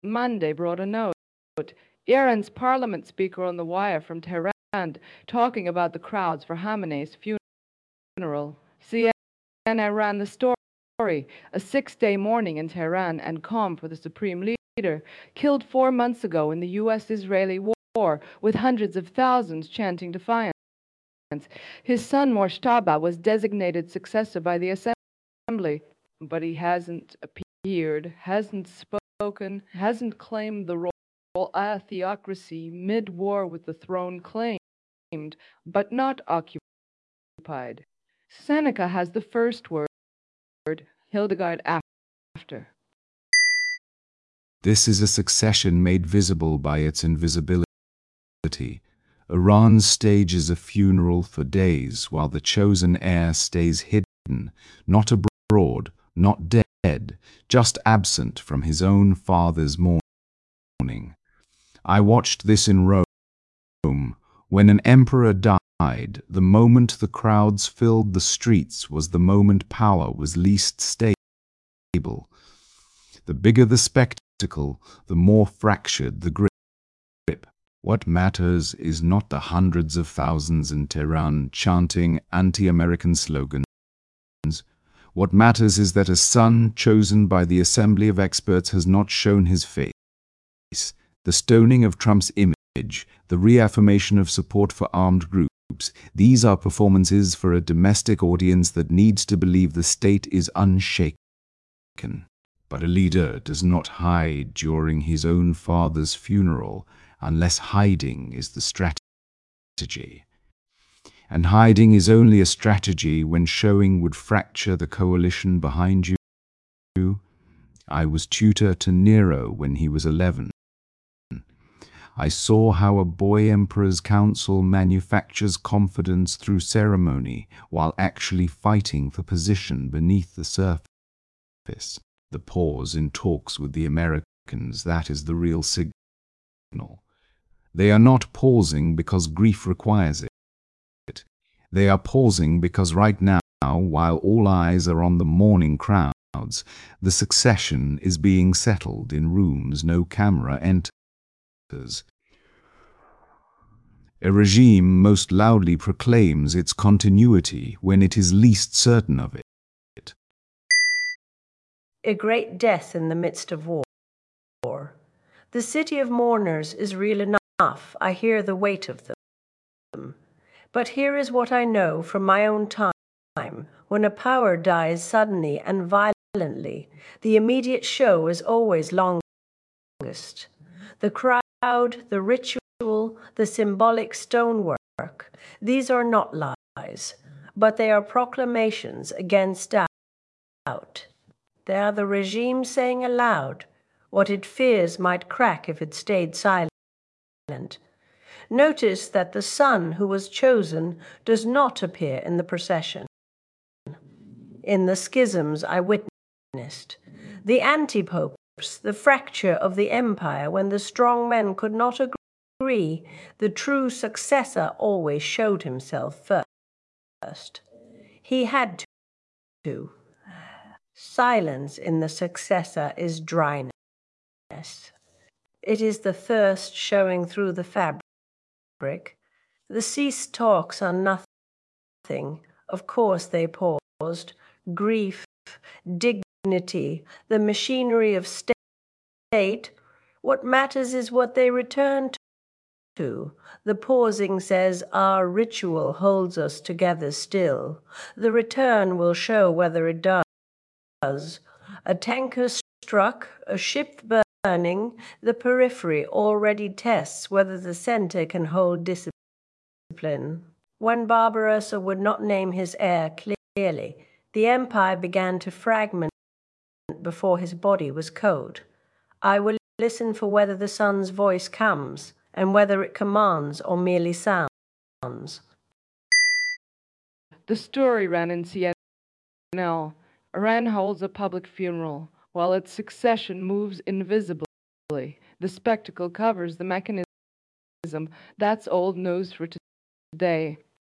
Monday brought a note. Iran's parliament speaker on the wire from Tehran talking about the crowds for Khamenei's funeral. CNN ran the story. A 6-day mourning in Tehran and calm for the supreme leader, killed 4 months ago in the US-Israeli war, with hundreds of thousands chanting defiance. His son Mojtaba was designated successor by the assembly, but he hasn't appeared, hasn't spoken, hasn't claimed the role a theocracy mid-war with the throne claimed, but not occupied. Seneca has the first word, Hildegard after. This is a succession made visible by its invisibility. Iran stages a funeral for days while the chosen heir stays hidden, not abroad, not dead, just absent from his own father's mourning. I watched this in Rome. When an emperor died, the moment the crowds filled the streets was the moment power was least stable. The bigger the spectacle, the more fractured the grip. What matters is not the hundreds of thousands in Tehran chanting anti-American slogans. What matters is that a son chosen by the Assembly of Experts has not shown his face. The stoning of Trump's image, the reaffirmation of support for armed groups, these are performances for a domestic audience that needs to believe the state is unshaken. But a leader does not hide during his own father's funeral unless hiding is the strategy. And hiding is only a strategy when showing would fracture the coalition behind you. I was tutor to Nero when he was 11. I saw how a boy emperor's council manufactures confidence through ceremony while actually fighting for position beneath the surface. The pause in talks with the Americans, that is the real signal. They are not pausing because grief requires it. They are pausing because right now, while all eyes are on the mourning crowds, the succession is being settled in rooms no camera enters. A regime most loudly proclaims its continuity when it is least certain of it. A great death in the midst of war. The city of mourners is real enough. I hear the weight of them. But here is what I know from my own time. When a power dies suddenly and violently, the immediate show is always longest. The crowd, the ritual, the symbolic stonework, these are not lies, but they are proclamations against doubt. They are the regime saying aloud what it fears might crack if it stayed silent. Notice that the son who was chosen does not appear in the procession. In the schisms I witnessed, the anti-popes, the fracture of the empire when the strong men could not agree, the true successor always showed himself first. He had to. Silence in the successor is dryness. It is the thirst showing through the fabric. The ceased talks are nothing. Of course they paused. Grief, dignity, the machinery of state. What matters is what they return to. The pausing says our ritual holds us together still. The return will show whether it does. A tanker struck, a ship burning, the periphery already tests whether the center can hold discipline. When Barbarossa would not name his heir clearly, the empire began to fragment before his body was cold. I will listen for whether the son's voice comes and whether it commands or merely sounds. The story ran in CNN. Iran holds a public funeral, while its succession moves invisibly. The spectacle covers the mechanism. That's old news for today.